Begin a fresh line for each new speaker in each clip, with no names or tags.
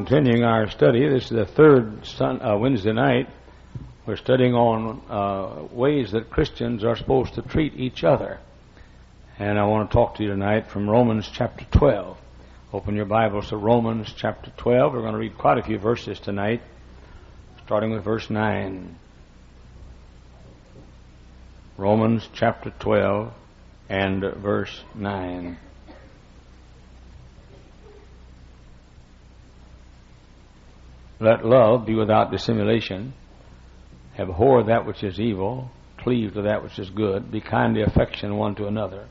continuing our study. This is the third Wednesday night. We're studying on ways that Christians are supposed to treat each other. And I want to talk to you tonight from Romans chapter 12. Open your Bibles to Romans chapter 12. We're going to read quite a few verses tonight, starting with verse 9. Romans chapter 12 and verse 9. Let love be without dissimulation. Abhor that which is evil. Cleave to that which is good. Be kindly affectioned one to another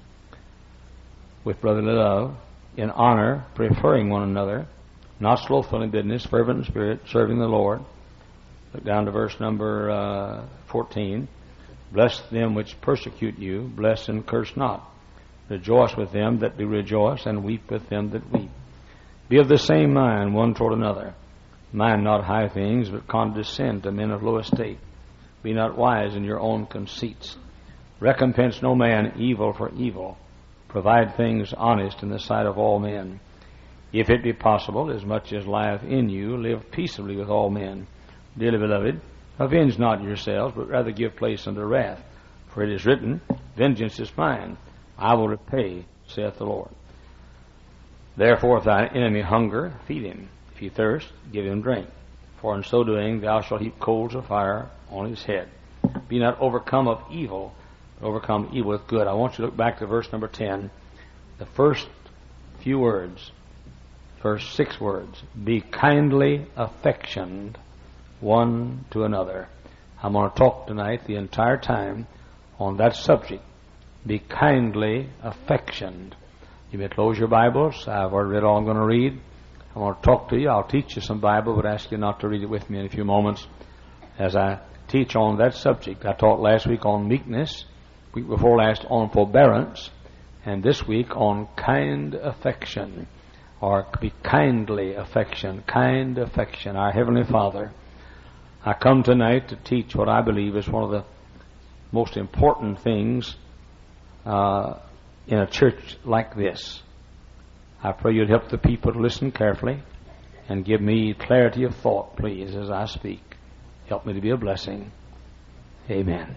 with brotherly love, in honor, preferring one another, not slothful in business, fervent in spirit, serving the Lord. Look down to verse number 14. Bless them which persecute you. Bless and curse not. Rejoice with them that do rejoice, and weep with them that weep. Be of the same mind one toward another. Mind not high things, but condescend to men of low estate. Be not wise in your own conceits. Recompense no man evil for evil. Provide things honest in the sight of all men. If it be possible, as much as lieth in you, live peaceably with all men. Dearly beloved, avenge not yourselves, but rather give place unto wrath. For it is written, Vengeance is mine, I will repay, saith the Lord. Therefore, if thine enemy hunger, feed him. If he thirst, give him drink. For in so doing thou shalt heap coals of fire on his head. Be not overcome of evil, but overcome evil with good. I want you to look back to verse number 10. The first few words, first 6 words. Be kindly affectioned one to another. I'm going to talk tonight the entire time on that subject. Be kindly affectioned. You may close your Bibles. I've already read all I'm going to read. I want to talk to you. I'll teach you some Bible, but ask you not to read it with me in a few moments as I teach on that subject. I taught last week on meekness, week before last on forbearance, and this week on kind affection, or be kindly affection, kind affection. Our Heavenly Father, I come tonight to teach what I believe is one of the most important things in a church like this. I pray you'd help the people to listen carefully and give me clarity of thought, please, as I speak. Help me to be a blessing. Amen.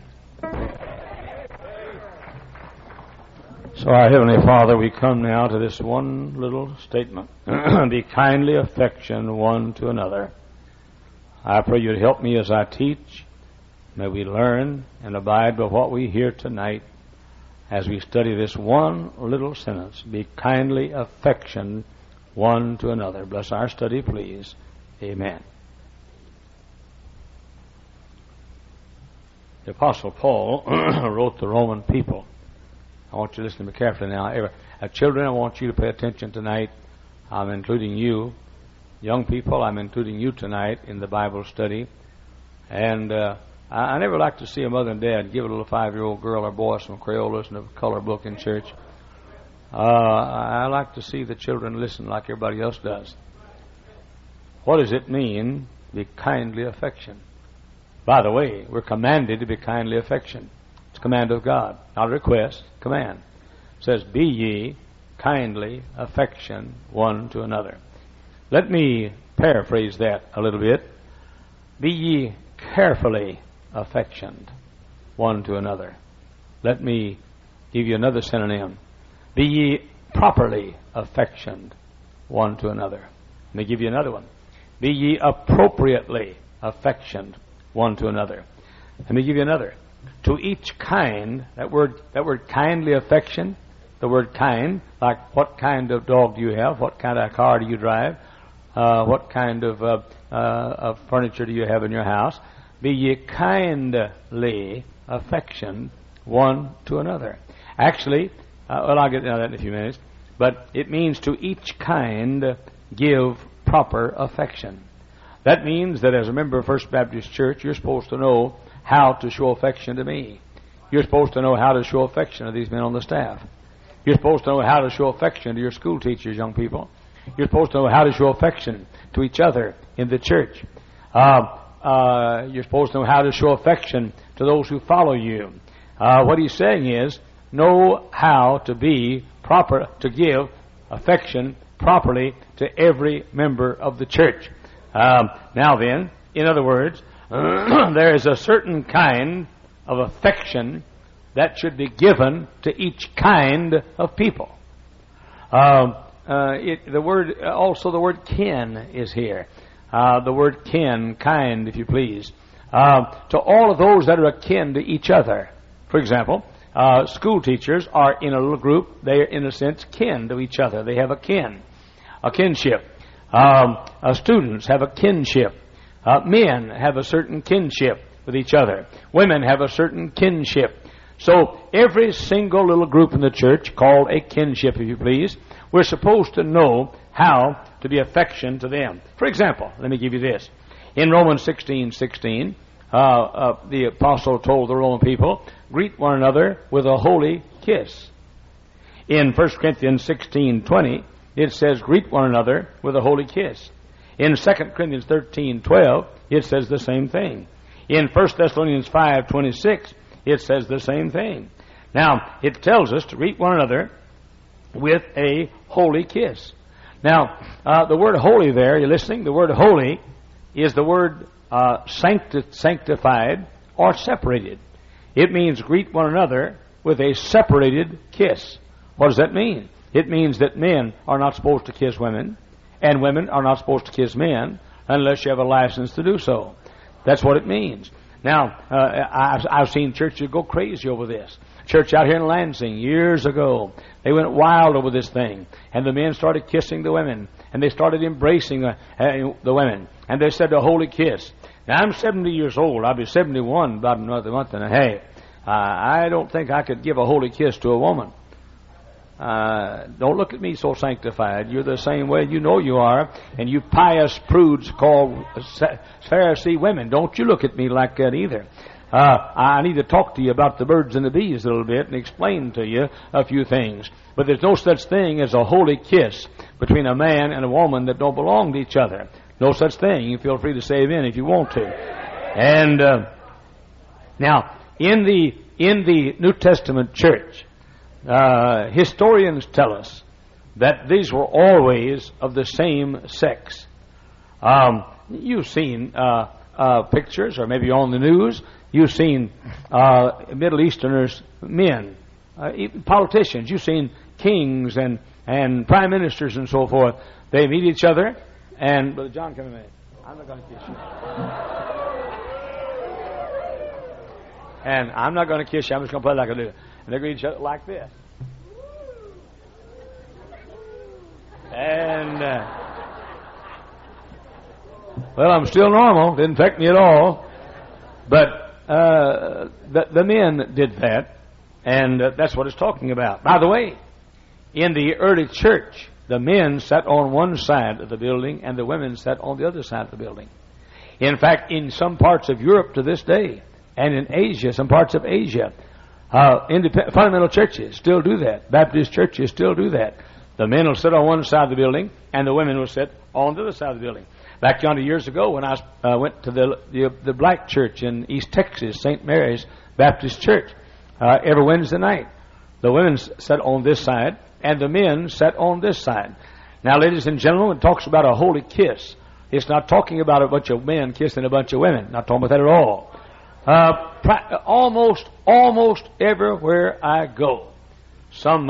So, our Heavenly Father, we come now to this one little statement. Be kindly affection one to another. I pray you'd help me as I teach. May we learn and abide by what we hear tonight as we study this one little sentence. Be kindly affection one to another. Bless our study, please. Amen. The Apostle Paul wrote the Roman people. I want you to listen to me carefully now. Children, I want you to pay attention tonight. I'm including you. Young people, I'm including you tonight in the Bible study. And I never like to see a mother and dad give a little 5-year-old girl or boy some Crayolas and a color book in church. I like to see the children listen like everybody else does. What does it mean, be kindly affection? By the way, we're commanded to be kindly affection. It's a command of God, not a request, command. It says, be ye kindly affection one to another. Let me paraphrase that a little bit. Be ye carefully affectioned one to another. Let me give you another synonym. Be ye properly affectioned one to another. Let me give you another one. Be ye appropriately affectioned one to another. Let me give you another. To each kind, that word kindly affection, the word kind, like what kind of dog do you have? What kind of car do you drive? What kind of furniture do you have in your house? Be ye kindly affection one to another. Actually, I'll get into that in a few minutes, but it means to each kind give proper affection. That means that as a member of First Baptist Church, you're supposed to know how to show affection to me. You're supposed to know how to show affection to these men on the staff. You're supposed to know how to show affection to your school teachers, young people. You're supposed to know how to show affection to each other in the church. You're supposed to know how to show affection to those who follow you. What he's saying is, know how to be proper, to give affection properly to every member of the church. Now then, in other words, there is a certain kind of affection that should be given to each kind of people. The word kin is here. The word kin, kind, if you please, to all of those that are akin to each other. For example, school teachers are in a little group. They are, in a sense, kin to each other. They have a kinship. Students have a kinship. Men have a certain kinship with each other. Women have a certain kinship. So every single little group in the church, called a kinship, if you please, we're supposed to know how to be affection to them. For example, let me give you this. In Romans 16:16, the apostle told the Roman people, greet one another with a holy kiss. In 1 Corinthians 16:20, it says, greet one another with a holy kiss. In 2 Corinthians 13:12, it says the same thing. In 1 Thessalonians 5:26, it says the same thing. Now, it tells us to greet one another with a holy kiss. Now, the word holy there, you're listening? The word holy is the word sanctified or separated. It means greet one another with a separated kiss. What does that mean? It means that men are not supposed to kiss women, and women are not supposed to kiss men unless you have a license to do so. That's what it means. Now, I've seen churches go crazy over this. Church out here in Lansing years ago, they went wild over this thing, and the men started kissing the women, and they started embracing the women, and they said a holy kiss. Now, I'm 70 years old. I'll be 71 about another month and a half. I don't think I could give a holy kiss to a woman. Don't look at me so sanctified. You're the same way. You know you are. And you pious prudes called Pharisee women, don't you look at me like that either. I need to talk to you about the birds and the bees a little bit and explain to you a few things. But there's no such thing as a holy kiss between a man and a woman that don't belong to each other. No such thing. You feel free to say amen if you want to. And now, in the New Testament church, historians tell us that these were always of the same sex. You've seen pictures, or maybe on the news, you've seen Middle Easterners, men, politicians. You've seen kings and prime ministers and so forth. They meet each other, and Brother John, come a minute. I'm not going to kiss you. And I'm not going to kiss you. I'm just going to play like I do. And they're going to each other like this. And, well, I'm still normal. Didn't affect me at all. But the men did that. And that's what it's talking about. By the way, in the early church, the men sat on one side of the building and the women sat on the other side of the building. In fact, in some parts of Europe to this day, and in Asia, some parts of Asia, fundamental churches still do that. Baptist churches still do that. The men will sit on one side of the building, and the women will sit on the other side of the building. Back yonder years ago, when I went to the black church in East Texas, St. Mary's Baptist Church, every Wednesday night, the women sat on this side, and the men sat on this side. Now, ladies and gentlemen, when it talks about a holy kiss, it's not talking about a bunch of men kissing a bunch of women. Not talking about that at all. Almost everywhere I go, some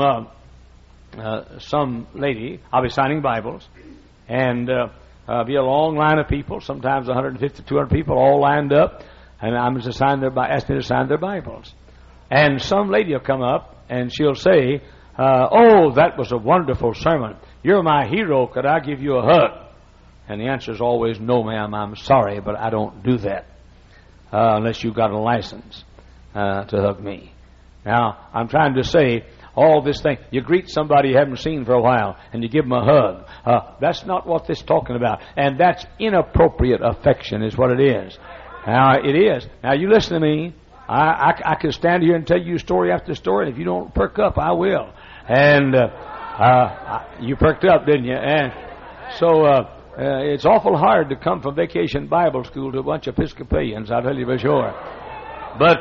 lady, I'll be signing Bibles, and be a long line of people, sometimes 150, 200 people all lined up, and I'm just ask me to sign their Bibles. And some lady will come up, and she'll say, oh, that was a wonderful sermon. You're my hero. Could I give you a hug? And the answer is always, no, ma'am, I'm sorry, but I don't do that. Unless you've got a license to hug me. Now, I'm trying to say, all this thing, you greet somebody you haven't seen for a while, and you give them a hug. That's not what this is talking about. And that's inappropriate affection is what it is. Now, it is. Now, you listen to me. I could stand here and tell you story after story, and if you don't perk up, I will. And you perked up, didn't you? And so it's awful hard to come from Vacation Bible School to a bunch of Episcopalians, I'll tell you for sure. But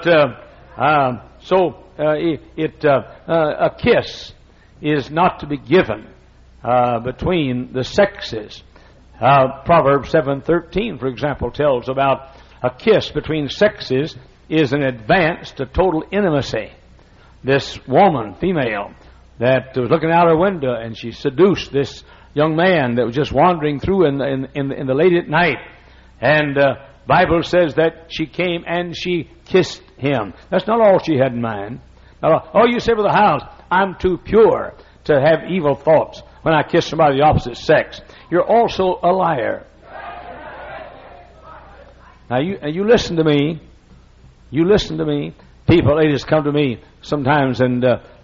a kiss is not to be given between the sexes. Proverbs 7:13, for example, tells about a kiss between sexes is an advance to total intimacy. This woman, female, that was looking out her window and she seduced this young man that was just wandering through in the late at night. And Bible says that she came and she kissed him. That's not all she had in mind. Oh, you say with the house, I'm too pure to have evil thoughts when I kiss somebody of the opposite sex. You're also a liar. Now you listen to me. You listen to me. People, ladies, come to me sometimes and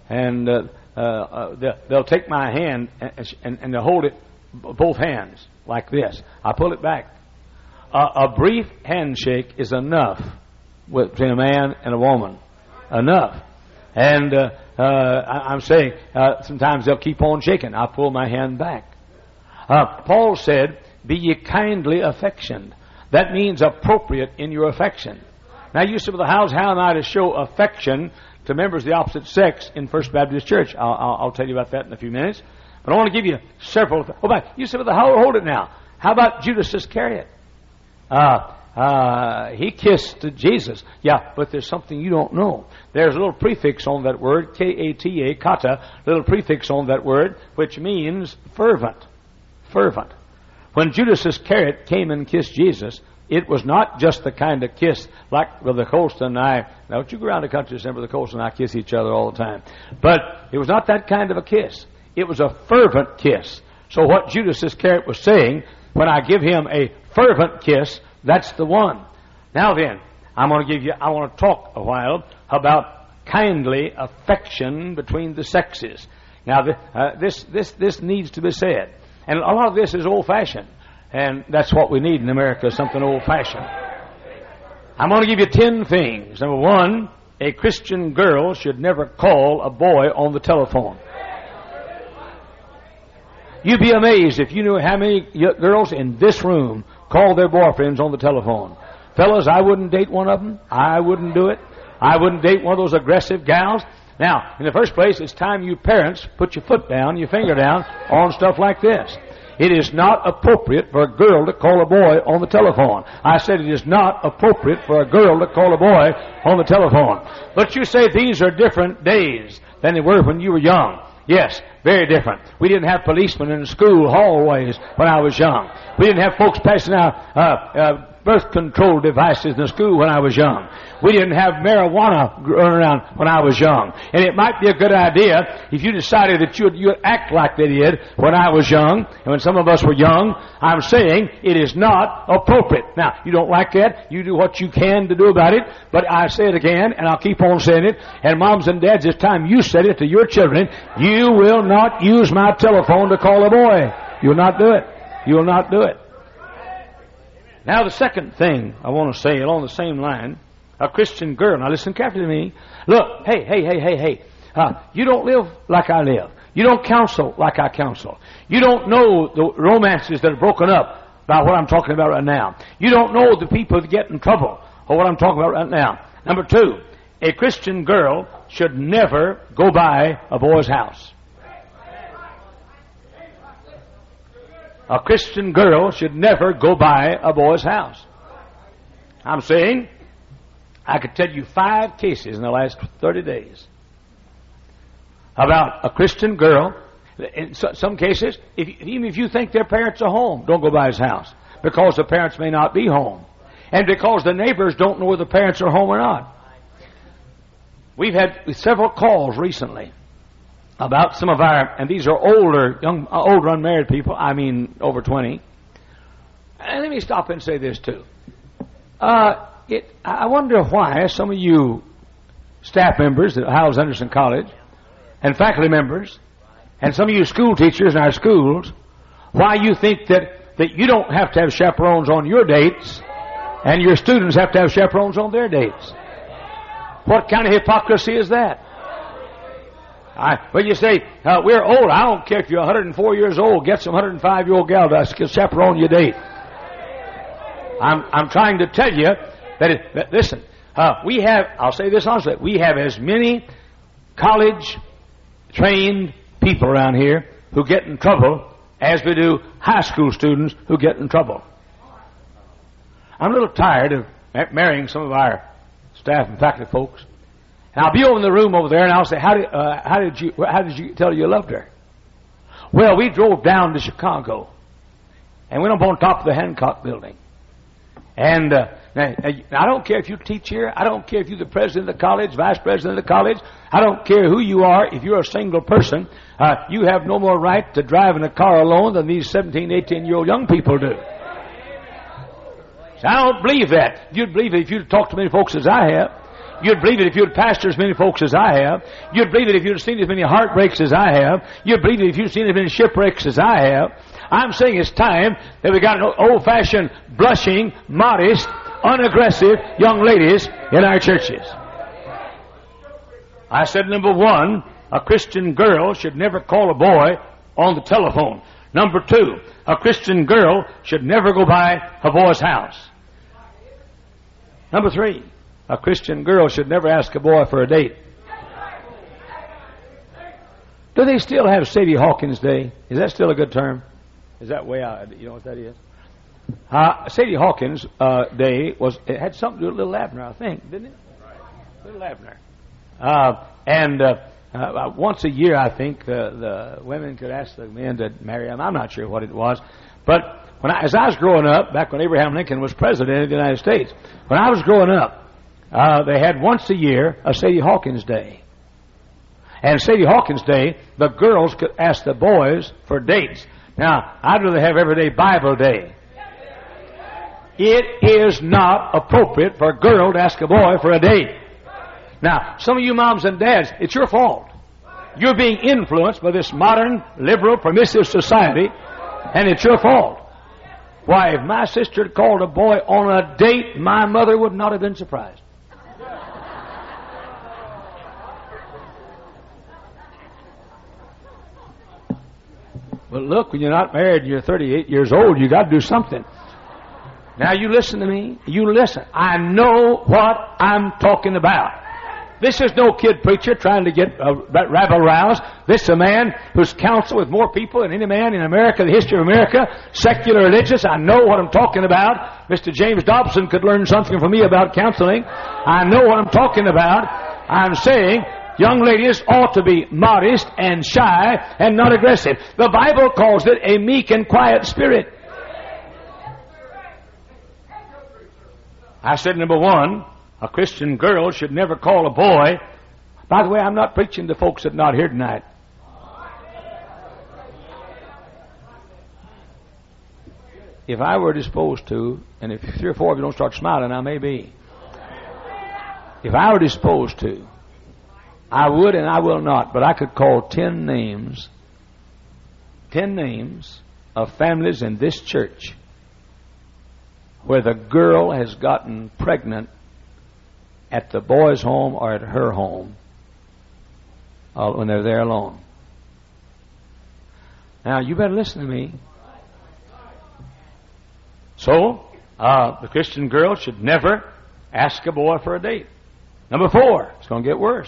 they'll take my hand and they'll hold it both hands like this. I pull it back. A brief handshake is enough between a man and a woman. Enough. And I'm saying sometimes they'll keep on shaking. I pull my hand back. Paul said, "Be ye kindly affectioned." That means appropriate in your affection. Now you say, "Well, the house, how am I to show affection to members of the opposite sex in First Baptist Church?" I'll tell you about that in a few minutes. But I want to give you several. Oh, but you say, "Well, hold it now. How about Judas Iscariot?" He kissed Jesus. Yeah, but there's something you don't know. There's a little prefix on that word, K-A-T-A, kata, little prefix on that word, which means fervent. Fervent. When Judas Iscariot came and kissed Jesus, it was not just the kind of kiss like Brother Colston and I. Now, don't you go around the country and say Brother Colston and I kiss each other all the time. But it was not that kind of a kiss. It was a fervent kiss. So what Judas Iscariot was saying, when I give him a fervent kiss, that's the one. Now then, I want to talk a while about kindly affection between the sexes. Now, this needs to be said. And a lot of this is old-fashioned. And that's what we need in America, something old-fashioned. I'm going to give you 10 things. Number 1, a Christian girl should never call a boy on the telephone. You'd be amazed if you knew how many girls in this room call their boyfriends on the telephone. Fellas, I wouldn't date one of them. I wouldn't do it. I wouldn't date one of those aggressive gals. Now, in the first place, it's time you parents put your foot down, your finger down on stuff like this. It is not appropriate for a girl to call a boy on the telephone. I said it is not appropriate for a girl to call a boy on the telephone. But you say these are different days than they were when you were young. Yes, very different. We didn't have policemen in the school hallways when I was young. We didn't have folks passing out birth control devices in the school when I was young. We didn't have marijuana running around when I was young. And it might be a good idea if you decided that you'd act like they did when I was young, and when some of us were young. I'm saying it is not appropriate. Now, you don't like that. You do what you can to do about it. But I say it again, and I'll keep on saying it. And moms and dads, it's time you said it to your children. You will not use my telephone to call a boy. You will not do it. You will not do it. Now, the second thing I want to say along the same line, a Christian girl. Now, listen carefully to me. Look, hey. You don't live like I live. You don't counsel like I counsel. You don't know the romances that are broken up by what I'm talking about right now. You don't know the people that get in trouble or what I'm talking about right now. Number 2, a Christian girl should never go by a boy's house. A Christian girl should never go by a boy's house. I'm saying I could tell you 5 cases in the last 30 days about a Christian girl. In some cases, even if you think their parents are home, don't go by his house, because the parents may not be home, and because the neighbors don't know whether the parents are home or not. We've had several calls recently about some of our, and these are older unmarried people, I mean over 20. And let me stop and say this too. I wonder why some of you staff members at Howells Anderson College and faculty members and some of you school teachers in our schools, why you think that you don't have to have chaperones on your dates and your students have to have chaperones on their dates. What kind of hypocrisy is that? When you say, we're old, I don't care if you're 104 years old, get some 105-year-old gal to chaperone your date. I'm trying to tell you that listen, we have, I'll say this honestly, we have as many college-trained people around here who get in trouble as we do high school students who get in trouble. I'm a little tired of marrying some of our staff and faculty folks. And I'll be over in the room over there, and I'll say, how did you tell her you loved her? Well, we drove down to Chicago and went up on top of the Hancock Building. And I don't care if you teach here. I don't care if you're the president of the college, vice president of the college. I don't care who you are. If you're a single person, you have no more right to drive in a car alone than these 17, 18-year-old young people do. So I don't believe that. You'd believe it if you'd talked to many folks as I have. You'd believe it if you'd pastored as many folks as I have. You'd believe it if you'd seen as many heartbreaks as I have. You'd believe it if you'd seen as many shipwrecks as I have. I'm saying it's time that we got an old-fashioned, blushing, modest, unaggressive young ladies in our churches. I said, number one, a Christian girl should never call a boy on the telephone. Number two, a Christian girl should never go by a boy's house. Number three, a Christian girl should never ask a boy for a date. Do they still have Sadie Hawkins Day? Is that still a good term? Is that way out? You know what that is? Sadie Hawkins Day it had something to do with Little Abner, I think, didn't it? Little Abner. Once a year, I think the women could ask the men to marry them. I'm not sure what it was, but as I was growing up, back when Abraham Lincoln was president of the United States, when I was growing up, they had once a year a Sadie Hawkins Day. And Sadie Hawkins Day, the girls could ask the boys for dates. Now, I'd rather have Everyday Bible Day. It is not appropriate for a girl to ask a boy for a date. Now, some of you moms and dads, it's your fault. You're being influenced by this modern, liberal, permissive society, and it's your fault. Why, if my sister had called a boy on a date, my mother would not have been surprised. But look, when you're not married and you're 38 years old, you got to do something. Now you listen to me. You listen. I know what I'm talking about. This is no kid preacher trying to get rabble roused. This is a man who's counseled with more people than any man in America, the history of America, secular religious. I know what I'm talking about. Mr. James Dobson could learn something from me about counseling. I know what I'm talking about. I'm saying young ladies ought to be modest and shy and not aggressive. The Bible calls it a meek and quiet spirit. I said, number one, a Christian girl should never call a boy. By the way, I'm not preaching to folks that are not here tonight. If I were disposed to, and if 3 or 4 of you don't start smiling, I may be. If I were disposed to, I would and I will not, but I could call 10 names of families in this church where the girl has gotten pregnant at the boy's home or at her home when they're there alone. Now, you better listen to me. So, the Christian girl should never ask a boy for a date. Number 4, it's going to get worse.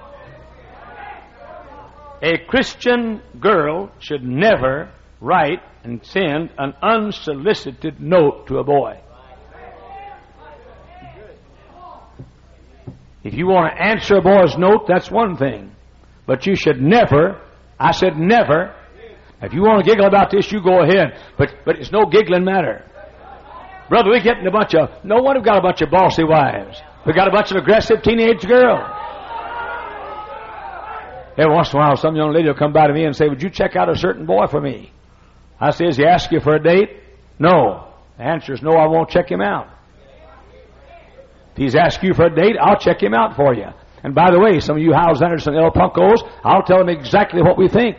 A Christian girl should never write and send an unsolicited note to a boy. If you want to answer a boy's note, that's one thing. But you should never, I said never. If you want to giggle about this, you go ahead. But it's no giggling matter. Brother, we're getting no one have got a bunch of bossy wives. We've got a bunch of aggressive teenage girls. Every once in a while, some young lady will come by to me and say, would you check out a certain boy for me? I say, has he asked you for a date? No. The answer is no, I won't check him out. If he's asked you for a date, I'll check him out for you. And by the way, some of you Howes Anderson El Punkos, I'll tell them exactly what we think.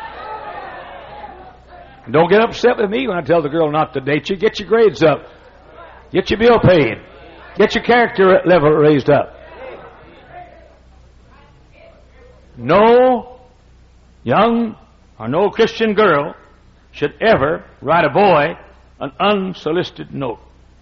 And don't get upset with me when I tell the girl not to date you. Get your grades up. Get your bill paid. Get your character level raised up. No young or no Christian girl should ever write a boy an unsolicited note.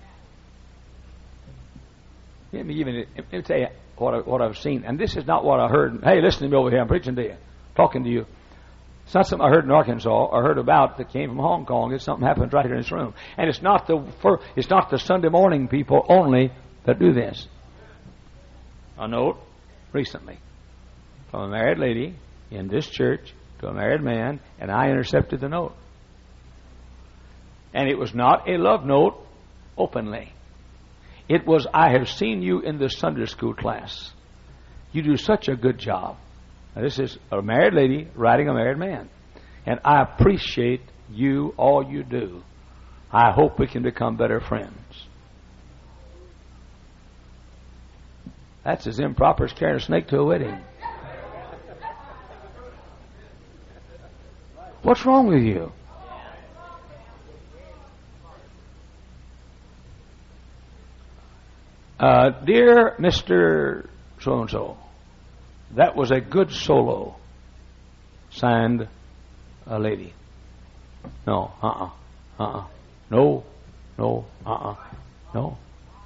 Let me tell you what I've seen. And this is not what I heard. Hey, listen to me over here. I'm preaching to you. Talking to you. It's not something I heard in Arkansas or heard about that came from Hong Kong. It's something happened right here in this room. And it's not the Sunday morning people only that do this. A note recently from a married lady in this church to a married man, and I intercepted the note. And it was not a love note openly. It was, I have seen you in the Sunday school class. You do such a good job. Now, this is a married lady writing a married man. And I appreciate you, all you do. I hope we can become better friends. That's as improper as carrying a snake to a wedding. What's wrong with you? Dear Mr. So-and-so, that was a good solo. Signed, a lady. No, no, no.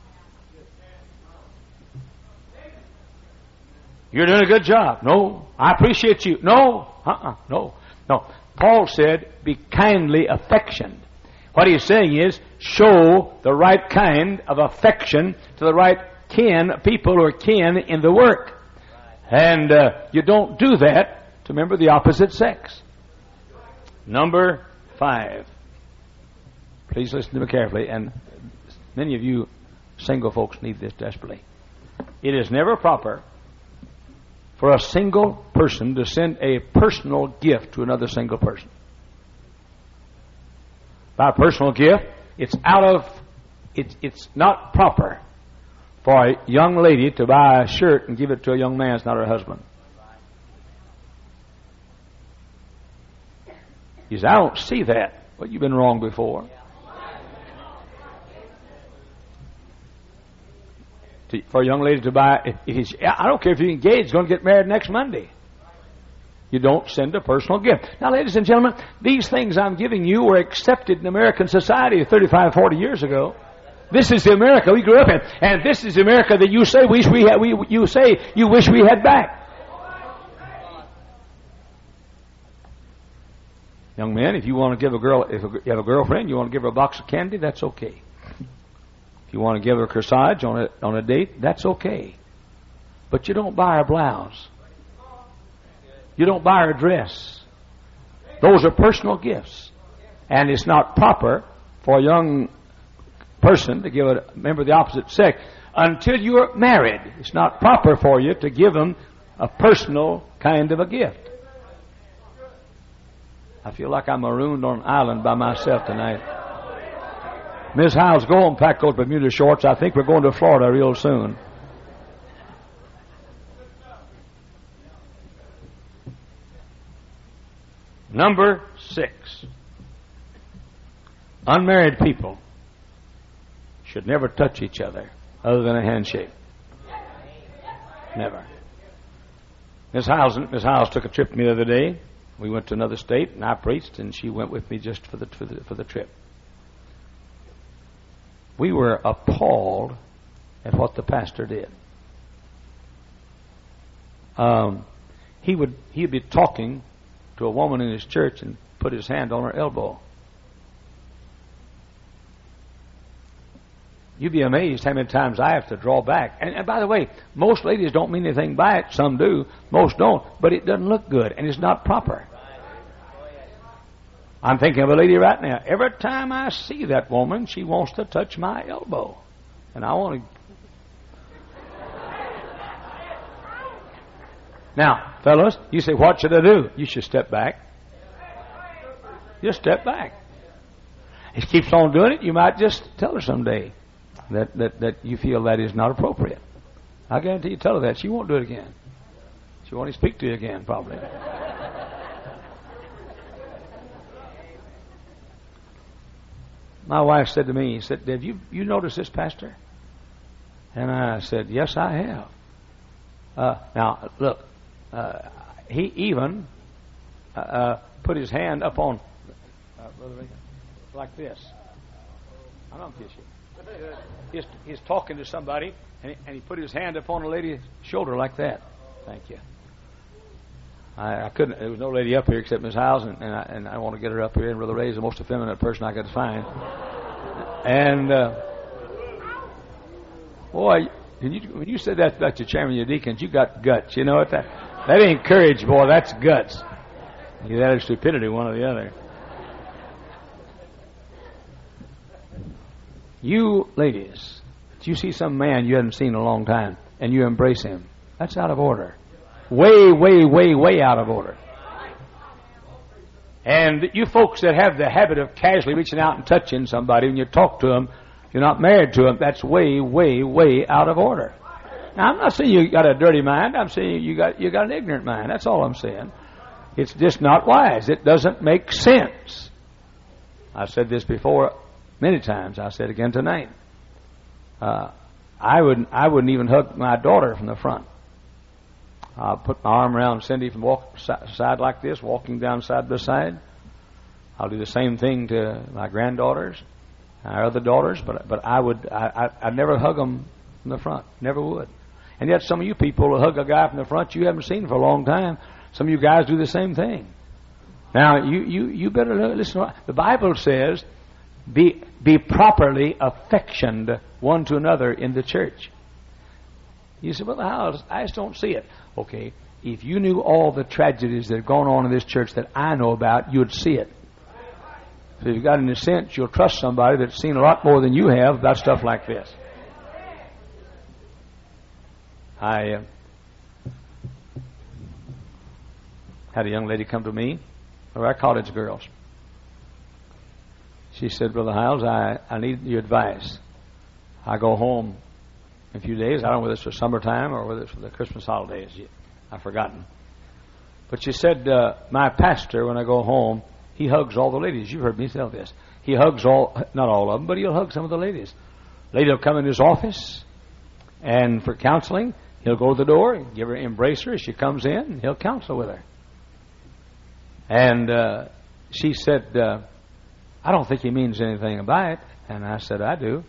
You're doing a good job. No, I appreciate you. No, no. Paul said, be kindly affectioned. What he's saying is, show the right kind of affection to the right people who are kin in the work. And you don't do that to member the opposite sex. Number 5. Please listen to me carefully, and many of you single folks need this desperately. It is never proper for a single person to send a personal gift to another single person. By a personal gift, it's not proper for a young lady to buy a shirt and give it to a young man that's not her husband. You say, I don't see that. Well, you've been wrong before. For a young lady to buy, I don't care if you're engaged, going to get married next Monday. You don't send a personal gift. Now, ladies and gentlemen, these things I'm giving you were accepted in American society 35, 40 years ago. This is the America we grew up in, and this is the America that you say you wish we had back. Young men, if you want to give if you have a girlfriend, you want to give her a box of candy, that's okay. If you want to give her a corsage on a date, that's okay. But you don't buy her a blouse. You don't buy her a dress. Those are personal gifts. And it's not proper for a young person to give a member of the opposite sex until you're married. It's not proper for you to give them a personal kind of a gift. I feel like I'm marooned on an island by myself tonight. Miss Howes, go and pack those Bermuda shorts. I think we're going to Florida real soon. Number 6. Unmarried people should never touch each other other than a handshake. Never. Miss Howes took a trip with me the other day. We went to another state, and I preached, and she went with me just for the trip. We were appalled at what the pastor did. He'd be talking to a woman in his church and put his hand on her elbow. You'd be amazed how many times I have to draw back. And by the way, most ladies don't mean anything by it. Some do. Most don't. But it doesn't look good, and it's not proper. I'm thinking of a lady right now. Every time I see that woman, she wants to touch my elbow. And I want to... Now, fellas, you say, what should I do? You should step back. Just step back. If she keeps on doing it, you might just tell her someday that you feel that is not appropriate. I guarantee you tell her that. She won't do it again. She won't even speak to you again, probably. My wife said to me, she said, "Have you noticed this, Pastor?" And I said, "Yes, I have." Now, look, he even put his hand up on, Brother Reagan, like this. I don't kiss you. He's talking to somebody, and he put his hand upon a lady's shoulder like that. Thank you. I couldn't. There was no lady up here except Miss Howes, and I want to get her up here. And Brother Ray is the most effeminate person I could find. And boy, when you said that about your chairman, your deacons, you got guts. You know what that ain't courage, boy. That's guts. Either that or stupidity, one or the other. You ladies, if you see some man you haven't seen in a long time and you embrace him, that's out of order. Way, way, way, way out of order. And you folks that have the habit of casually reaching out and touching somebody when you talk to them, you're not married to them, that's way, way, way out of order. Now, I'm not saying you got a dirty mind. I'm saying you got an ignorant mind. That's all I'm saying. It's just not wise. It doesn't make sense. I've said this before many times. I'll say it again tonight. I wouldn't even hug my daughter from the front. I'll put my arm around Cindy from side like this, walking down side by side. I'll do the same thing to my granddaughters, our other daughters, but I'd never hug them from the front. Never would. And yet some of you people will hug a guy from the front you haven't seen for a long time. Some of you guys do the same thing. Now, you better listen. The Bible says, be properly affectioned one to another in the church. You say, well, how? I just don't see it. Okay, if you knew all the tragedies that have gone on in this church that I know about, you'd see it. So if you've got any sense, you'll trust somebody that's seen a lot more than you have about stuff like this. I had a young lady come to me, or our college girls. She said, Brother Hiles, I need your advice. I go home in a few days. I don't know whether it's for summertime or whether it's for the Christmas holidays. I've forgotten. But she said, my pastor, when I go home, he hugs all the ladies. You've heard me tell this. He hugs not all of them, but he'll hug some of the ladies. Lady will come in his office, and for counseling, he'll go to the door, give her, embrace her. As she comes in, and he'll counsel with her. And she said, I don't think he means anything by it. And I said, I do.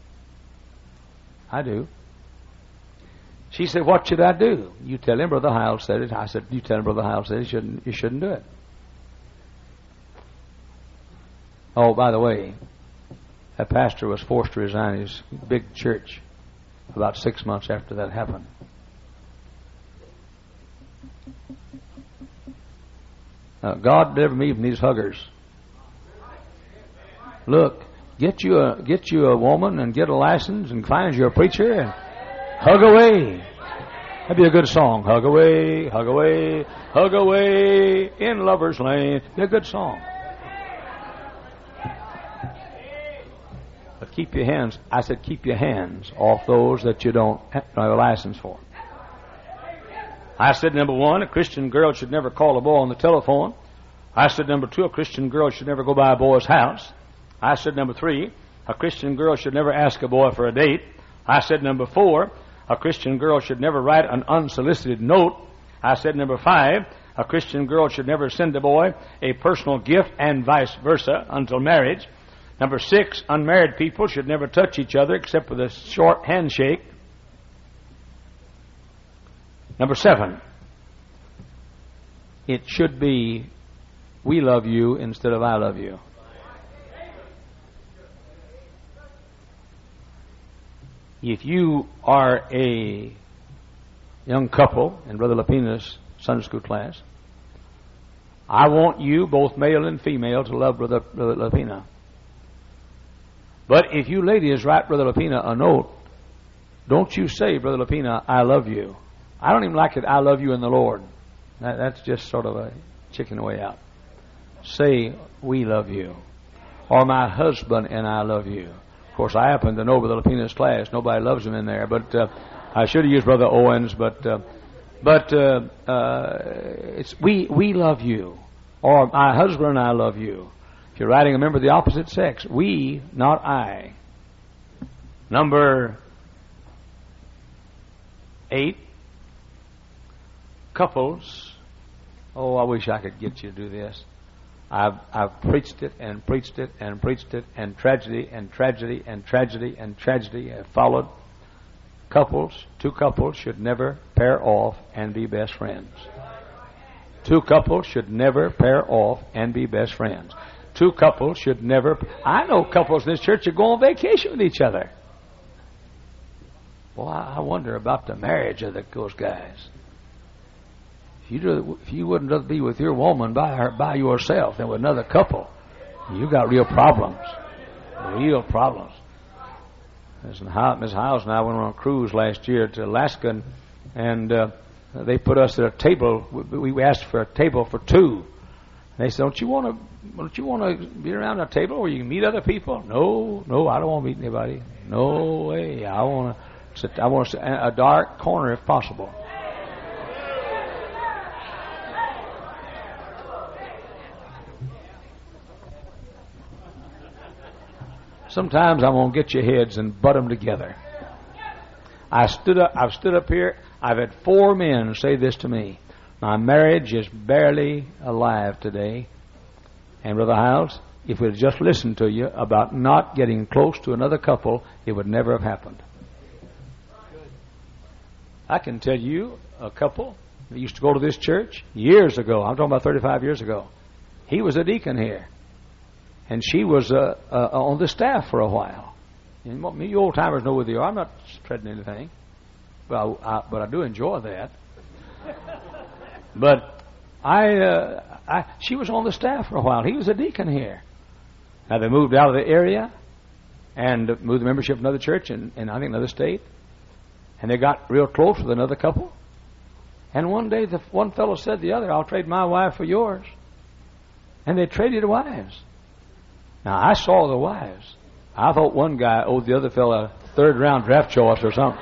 I do. She said, what should I do? You tell him Brother Hiles said it. I said, you tell him Brother Hiles said it. You shouldn't do it. Oh, by the way, that pastor was forced to resign his big church about 6 months after that happened. God deliver me from these huggers. Look, get you a woman and get a license and find you a preacher and hug away. That'd be a good song. Hug away, hug away, hug away in Lover's Lane. Be a good song. But keep your hands, I said keep your hands off those that you don't have a license for. I said, number one, a Christian girl should never call a boy on the telephone. I said, number two, a Christian girl should never go by a boy's house. I said, number three, a Christian girl should never ask a boy for a date. I said, number four, a Christian girl should never write an unsolicited note. I said, number five, a Christian girl should never send a boy a personal gift and vice versa until marriage. Number six, unmarried people should never touch each other except with a short handshake. Number seven, it should be we love you instead of I love you. If you are a young couple in Brother Lapina's Sunday school class, I want you, both male and female, to love Brother Lapina. But if you ladies write Brother Lapina a note, don't you say, Brother Lapina, I love you. I don't even like it, I love you in the Lord. That's just sort of a chicken way out. Say, we love you. Or my husband and I love you. Of course, I happen to know Brother Lapina's class. Nobody loves him in there. But I should have used Brother Owens. But it's we love you. Or my husband and I love you. If you're writing a member of the opposite sex, we, not I. Number 8. Couples. Oh, I wish I could get you to do this. I've preached it and preached it and preached it, and tragedy and tragedy and tragedy and tragedy have followed. Two couples should never pair off and be best friends. Two couples should never pair off and be best friends. Two couples should never... I know couples in this church that go on vacation with each other. Well, I wonder about the marriage of those guys. If you wouldn't rather be with your woman by yourself than with another couple, you got real problems. Real problems. Miss Howes and I went on a cruise last year to Alaska, and they put us at a table. We asked for a table for two. And they said, "Don't you want to be around a table where you can meet other people?" No, I don't want to meet anybody. No way. I want to sit in a dark corner if possible. Sometimes I'm going to get your heads and butt them together. I've stood up here. I've had 4 men say this to me. My marriage is barely alive today. And Brother Hiles, if we'd just listened to you about not getting close to another couple, it would never have happened. I can tell you a couple that used to go to this church years ago. I'm talking about 35 years ago. He was a deacon here. And she was on the staff for a while. And you old timers know where you are. I'm not spreading anything, but I do enjoy that. But she was on the staff for a while. He was a deacon here. Now they moved out of the area and moved the membership to another church in I think another state, and they got real close with another couple. And one day the one fellow said to the other, "I'll trade my wife for yours," and they traded wives. Now, I saw the wives. I thought one guy owed the other fellow a third-round draft choice or something.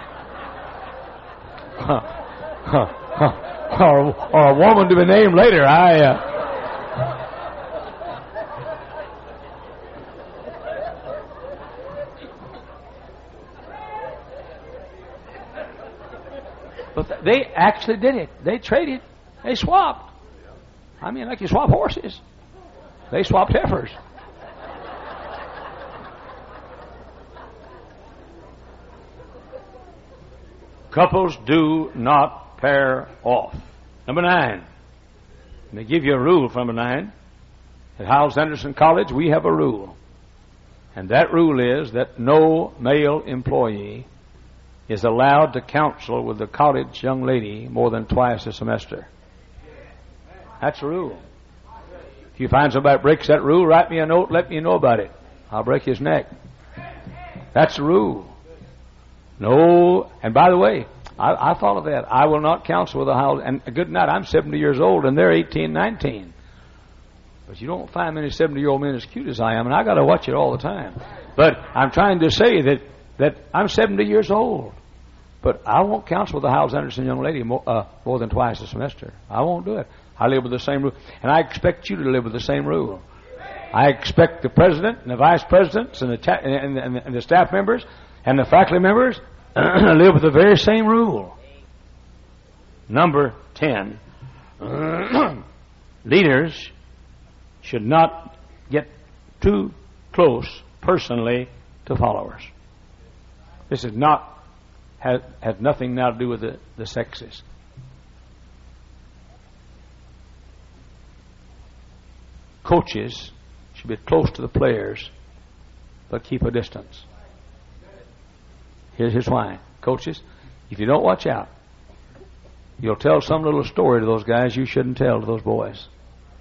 or a woman to be named later. But they actually did it. They traded. They swapped. I mean, like you swap horses. They swapped heifers. Couples do not pair off. Number 9. Let me give you a rule for number 9. At Hyles-Anderson College, we have a rule. And that rule is that no male employee is allowed to counsel with the college young lady more than twice a semester. That's the rule. If you find somebody that breaks that rule, write me a note, let me know about it. I'll break his neck. That's the rule. No, and by the way, I follow that. I will not counsel with a Hyles. And good night, I'm 70 years old, and they're 18, 19. But you don't find many 70-year-old men as cute as I am, and I got to watch it all the time. But I'm trying to say that I'm 70 years old, but I won't counsel with a Hyles-Anderson young lady more than twice a semester. I won't do it. I live with the same rule, and I expect you to live with the same rule. I expect the president and the vice presidents and the staff members and the faculty members live with the very same rule. Number 10, leaders should not get too close personally to followers. This is not has nothing now to do with the sexes. Coaches should be close to the players, but keep a distance. Here's why. Coaches, if you don't watch out, you'll tell some little story to those guys you shouldn't tell to those boys.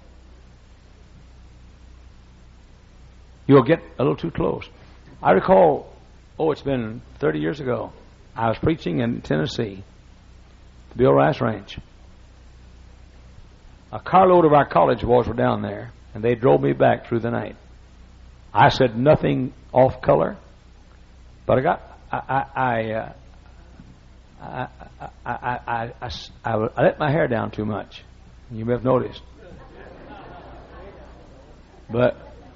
You'll get a little too close. I recall, it's been 30 years ago, I was preaching in Tennessee, Bill Rice Ranch. A carload of our college boys were down there, and they drove me back through the night. I said nothing off color, but I let my hair down too much. You may have noticed. But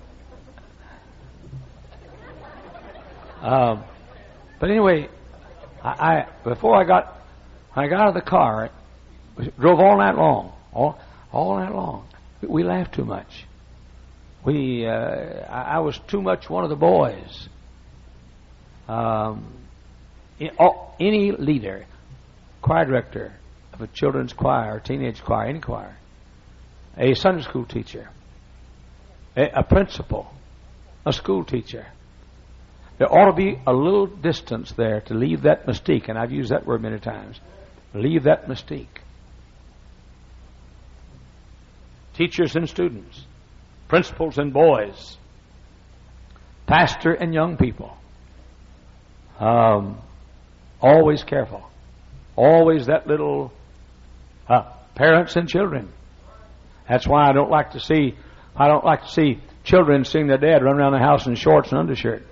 anyway, before I got out of the car, drove all night long. All night long. We laughed too much. I was too much one of the boys. Any leader, choir director of a children's choir, teenage choir, any choir, a Sunday school teacher, a principal, a school teacher. There ought to be a little distance there to leave that mystique, and I've used that word many times. Leave that mystique. Teachers and students, principals and boys, pastor and young people. Always careful. Always that little parents and children. That's why I don't like to see children seeing their dad run around the house in shorts and undershirt.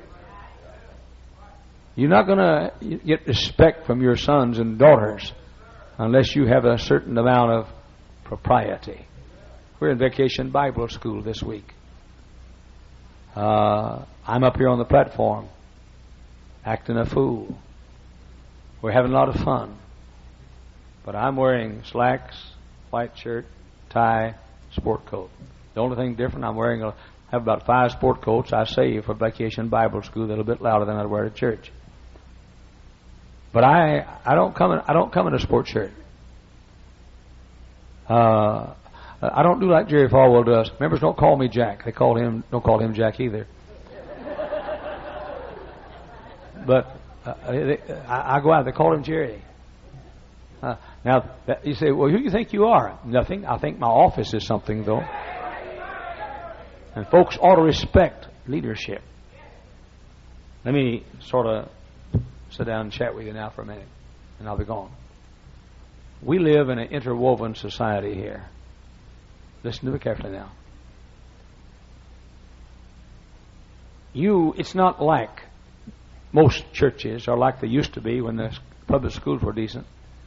You're not going to get respect from your sons and daughters unless you have a certain amount of propriety. We're in Vacation Bible School this week. I'm up here on the platform acting a fool. We're having a lot of fun. But I'm wearing slacks, white shirt, tie, sport coat. The only thing different, I have about 5 sport coats I save for Vacation Bible School that are a bit louder than I'd wear at church. But I don't come in a sport shirt. I don't do like Jerry Falwell does. Members don't call me Jack. Don't call him Jack either. But I go out. They call him Jerry. Now you say, well, who do you think you are? Nothing. I think my office is something, though. And folks ought to respect leadership. Let me sort of sit down and chat with you now for a minute, and I'll be gone. We live in an interwoven society here. Listen to me carefully now. It's not like most churches, or like they used to be when the public schools were decent.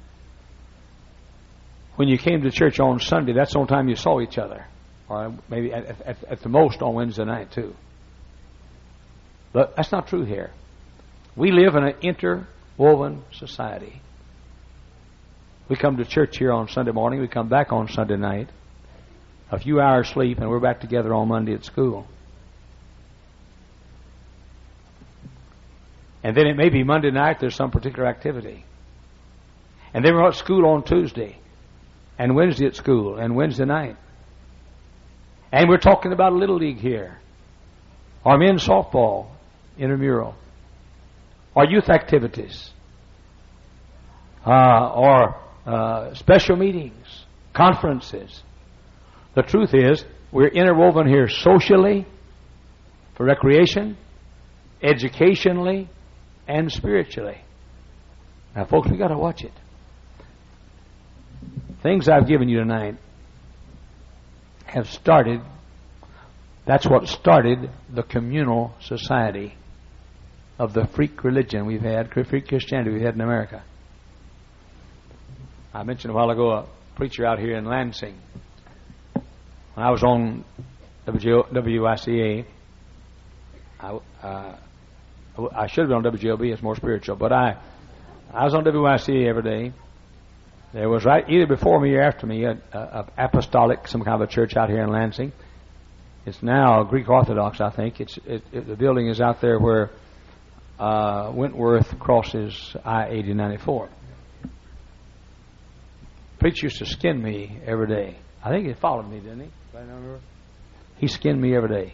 When you came to church on Sunday, that's the only time you saw each other. Or maybe at the most on Wednesday night, too. But that's not true here. We live in an interwoven society. We come to church here on Sunday morning. We come back on Sunday night. A few hours sleep, and we're back together on Monday at school. And then it may be Monday night, there's some particular activity. And then we're at school on Tuesday, and Wednesday at school, and Wednesday night. And we're talking about a Little League here, or men's softball, intramural, or youth activities, or special meetings, conferences. The truth is, we're interwoven here socially, for recreation, educationally, and spiritually. Now, folks, we've got to watch it. Things I've given you tonight have started, that's what started the communal society of the freak religion we've had, freak Christianity we've had in America. I mentioned a while ago a preacher out here in Lansing. When I was on WICA, I should have been on WGLB, it's more spiritual, but I was on WICA every day. There was right either before me or after me a apostolic, some kind of a church out here in Lansing. It's now Greek Orthodox, I think. The building is out there where Wentworth crosses I-80-94. Preacher used to skin me every day. I think he followed me, didn't he? He skinned me every day.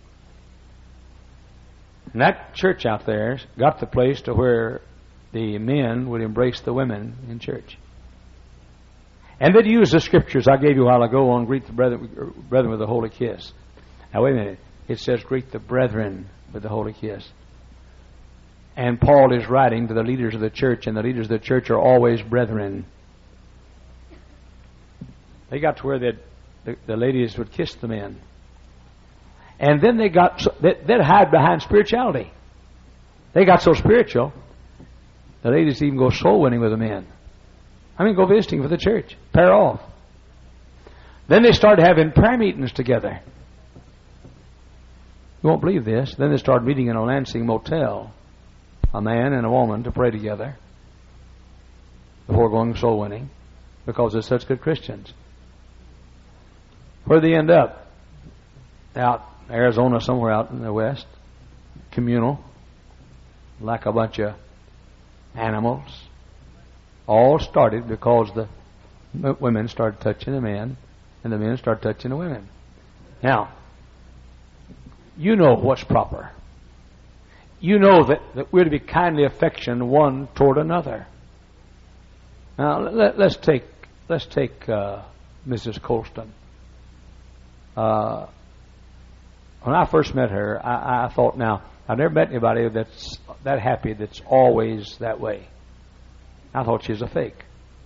And that church out there got the place to where the men would embrace the women in church. And they'd use the scriptures I gave you a while ago on greet the brethren with a holy kiss. Now wait a minute. It says greet the brethren with the holy kiss. And Paul is writing to the leaders of the church, and the leaders of the church are always brethren. They got to where the ladies would kiss the men. And then they'd hide behind spirituality. They got so spiritual, the ladies even go soul winning with the men. Go visiting with the church. Pair off. Then they started having prayer meetings together. You won't believe this. Then they started meeting in a Lansing motel, a man and a woman, to pray together before going soul winning, because they're such good Christians. Where'd they end up? Out Arizona, somewhere out in the west, communal, like a bunch of animals. All started because the women started touching the men, and the men start touching the women. Now, you know what's proper. You know that we're to be kindly affectioned one toward another. Now, let's take Mrs. Colston. When I first met her, I thought, now, I've never met anybody that's that happy that's always that way. I thought she was a fake.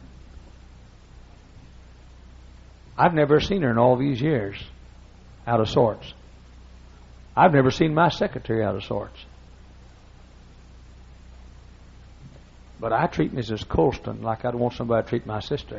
I've never seen her in all these years out of sorts. I've never seen my secretary out of sorts. But I treat Mrs. Colston like I'd want somebody to treat my sister.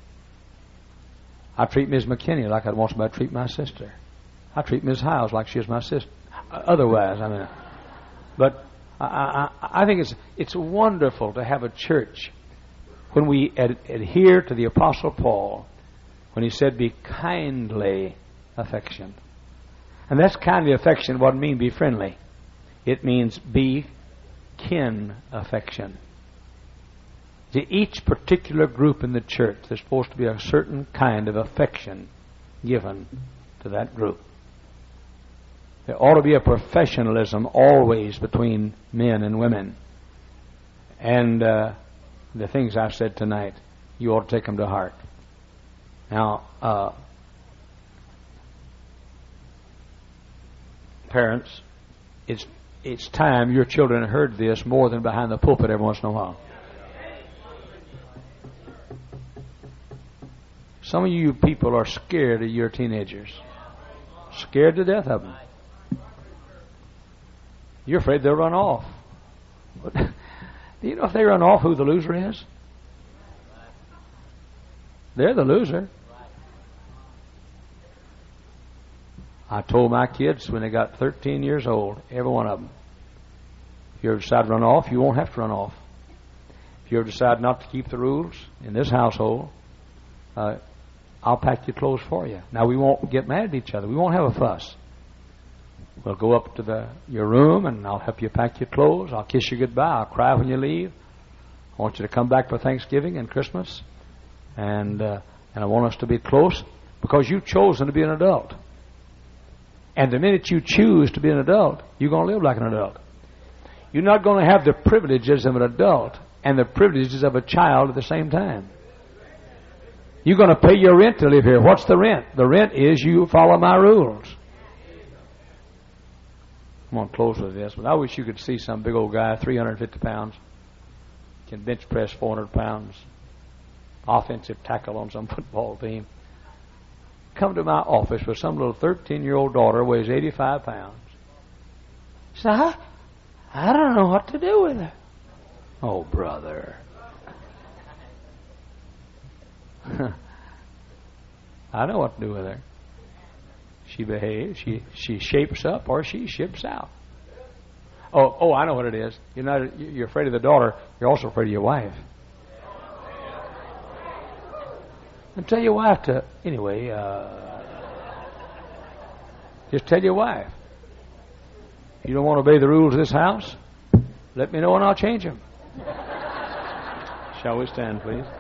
I treat Ms. McKinney like I'd want somebody to treat my sister. I treat Ms. Hiles like she is my sister. Otherwise, I mean, but I think it's wonderful to have a church when we adhere to the Apostle Paul when he said, "Be kindly affectioned." And that's kindly affection doesn't mean be friendly. It means be kin affection. To each particular group in the church, there's supposed to be a certain kind of affection given to that group. There ought to be a professionalism always between men and women. And the things I've said tonight, you ought to take them to heart. Now, parents, it's time your children heard this more than behind the pulpit every once in a while. Some of you people are scared of your teenagers. Scared to death of them. You're afraid they'll run off. Do you know if they run off who the loser is? They're the loser. I told my kids when they got 13 years old, every one of them, if you ever decide to run off, you won't have to run off. If you ever decide not to keep the rules in this household, I'll pack your clothes for you. Now, we won't get mad at each other. We won't have a fuss. We'll go up to your room, and I'll help you pack your clothes. I'll kiss you goodbye. I'll cry when you leave. I want you to come back for Thanksgiving and Christmas. And I want us to be close because you've chosen to be an adult. And the minute you choose to be an adult, you're going to live like an adult. You're not going to have the privileges of an adult and the privileges of a child at the same time. You're going to pay your rent to live here. What's the rent? The rent is you follow my rules. I'm going to close with this, but I wish you could see some big old guy, 350 pounds, can bench press 400 pounds, offensive tackle on some football team, come to my office with some little 13-year-old daughter, weighs 85 pounds. She said, I don't know what to do with her. Oh, brother. I know what to do with her. She behaves. She shapes up or she ships out. Oh, I know what it is. You're afraid of the daughter. You're also afraid of your wife. And tell your wife to anyway. Just tell your wife. If you don't want to obey the rules of this house, let me know and I'll change them. Shall we stand, please?